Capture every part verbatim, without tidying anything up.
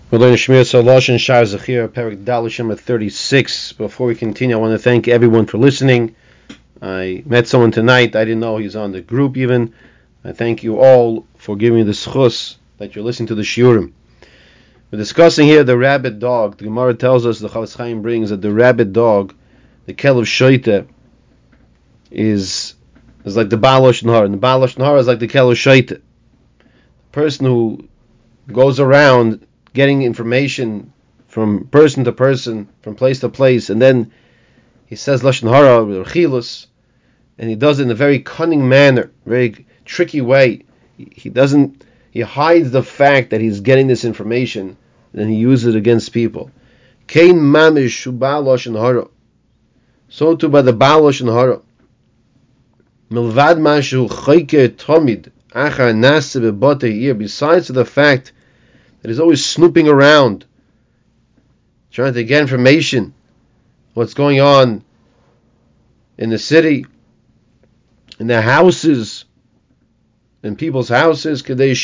We're learning Shmir Salosh and Shar Zechir, Perik Dalashim at thirty-six. Before we continue, I want to thank everyone for listening. I met someone tonight. I didn't know he's on the group even. I thank you all for giving me the schus that you're listening to the shiurim. We're discussing here the rabid dog. The Gemara tells us, the Chafetz Chaim brings, that the rabid dog, the Kelev Shoite, is is like the Baal Lashon Hara, and the Baal Lashon Hara is like the Kelev Shoite. The person who goes around getting information from person to person, from place to place, and then he says Lashon Hara, or Chilus, and he does it in a very cunning manner, very tricky way. He doesn't, he hides the fact that he's getting this information, and then he uses it against people. Kein mamish shu Baal Lashon Hara. So too by the Baal Lashon Hara. Milvad mashu chayke tomid achar nase bebate here. Besides the fact that he's always snooping around, trying to get information, what's going on in the city, in their houses, in people's houses, because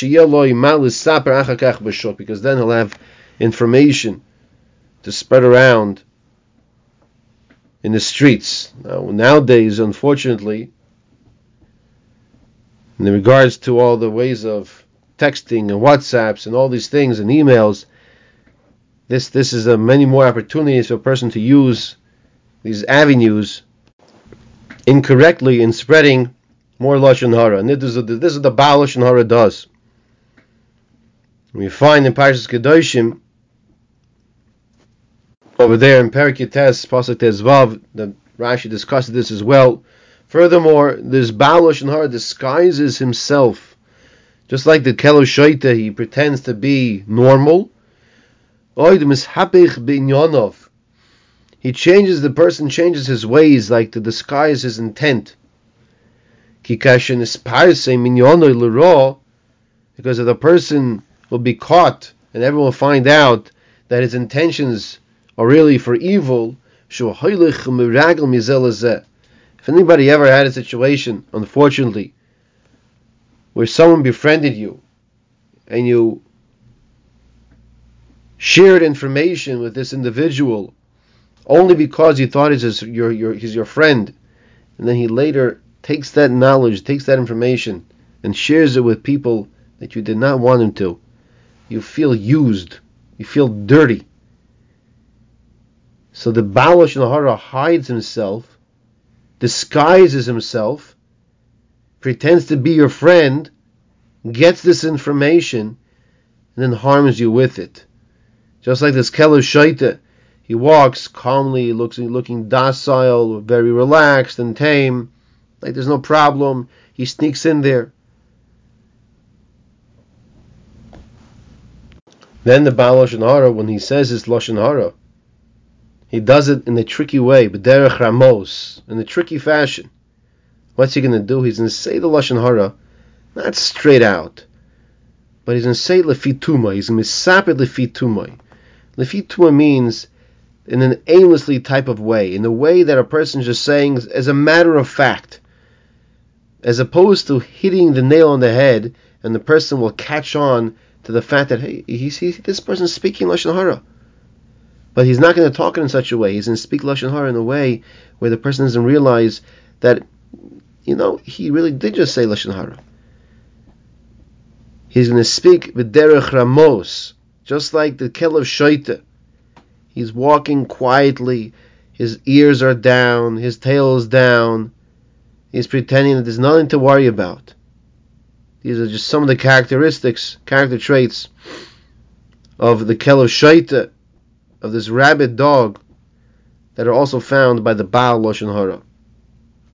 then he'll have information to spread around in the streets. Now, nowadays, unfortunately, in regards to all the ways of texting and WhatsApps and all these things and emails, this this is a many more opportunities for a person to use these avenues incorrectly in spreading more Lashon Hara. And this is, this is the Baal Lashon Hara does. We find in Parshas Kedoshim, over there in Perek Yutes, Pasuk Tezvav, that Rashi discusses this as well. Furthermore, this Baal Lashon Hara disguises himself. Just like the Kelev Shoite, he pretends to be normal. He changes, the person changes his ways, like to disguise his intent. Because if the person will be caught and everyone will find out that his intentions are really for evil, if anybody ever had a situation, unfortunately, where someone befriended you and you shared information with this individual only because you thought he's his, your, your, he's your friend, and then he later takes that knowledge, takes that information, and shares it with people that you did not want him to, you feel used, you feel dirty. So the Baal Lashon Hara hides himself, disguises himself, pretends to be your friend, gets this information, and then harms you with it. Just like this Kelev Shoite, he walks calmly, looks looking docile, very relaxed and tame, like there's no problem. He sneaks in there. Then the Baal Lashon Hara, when he says his Lashon Hara, he does it in a tricky way, b'derech ramos, in a tricky fashion. What's he going to do? He's going to say the Lashon Hara, not straight out, but he's going to say lefituma. He's going to sap it lefituma. Lefituma means in an aimlessly type of way, in the way that a person is just saying as a matter of fact, as opposed to hitting the nail on the head, and the person will catch on to the fact that, hey, he sees this person speaking Lashon Hara. But he's not going to talk it in such a way. He's going to speak Lashon Hara in a way where the person doesn't realize that, you know, he really did just say Lashon Hara. He's going to speak b'derech ramos, just like the Kelev Shoite. He's walking quietly, his ears are down, his tail is down. He's pretending that there's nothing to worry about. These are just some of the characteristics, character traits of the Kelev Shoite, of this rabid dog, that are also found by the Baal Lashon Hara.